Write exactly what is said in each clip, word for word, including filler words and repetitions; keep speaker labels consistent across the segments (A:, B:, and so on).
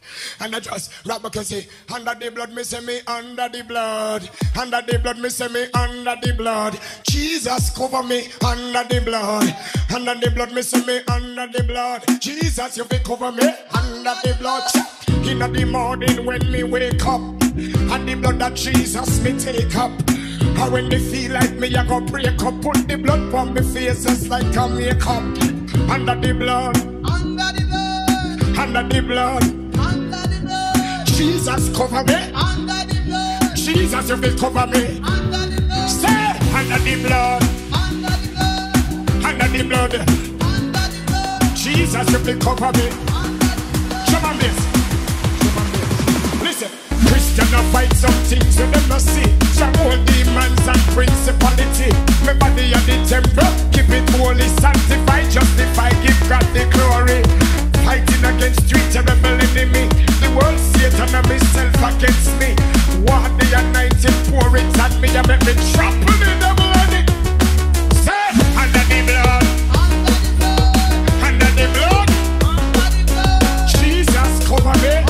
A: And I just rap back and say, under the blood, me say me under the blood. Under the blood, me say me under the blood. Jesus cover me under the blood. Under the blood, me say me under the blood. Jesus, you be cover me under the blood. In the morning when me wake up, and the blood of Jesus me take up. And when me feel like me, I go break up. Put the blood on me face just like a makeup. Under the blood, under the blood, under the blood, under the blood. Jesus cover me under the blood. Jesus, you will cover me under the blood. Say under the blood, under the blood, under the blood, under the blood. Jesus, you will cover me under the blood. Show me this. Listen, Christian I fight some things you never see. Some old demons and principality. My body at the temple, keep it holy, sanctified, justified, give God the glory. Fighting against street and rebel enemy. The world Satan and myself against me. What the anointing pour it at me and make me trample the devil on it. Say, under the blood, under the blood, under the blood, Jesus cover me.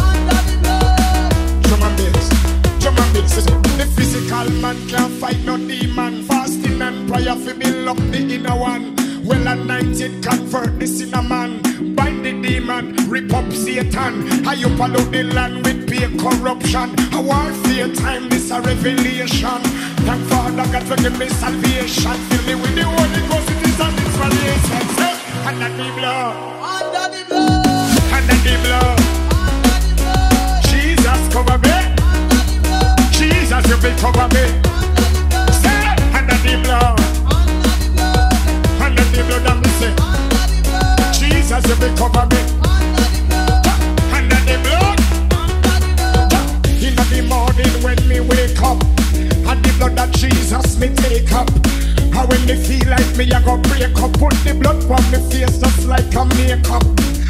A: The physical man can't fight no demon. Fasting and prayer fi build up the inner one. Well anointed convert the sinner man. Bind the demon, rip up Satan. How you follow the land with pure corruption. A warfare time, this a revelation. Thank Father God for give me salvation. Fill me with the Holy Ghost, it is an inspiration. Say, under the blood, under the blood, under the blood, under the blood. Jesus cover me. Jesus, you will cover me. Say, under the blood, under the blood, and me say, Jesus, you will cover me. Under the blood, in the morning when me wake up, and the blood of Jesus me take up. And when me feel like me, I go break up. Put the blood on me face just like a makeup.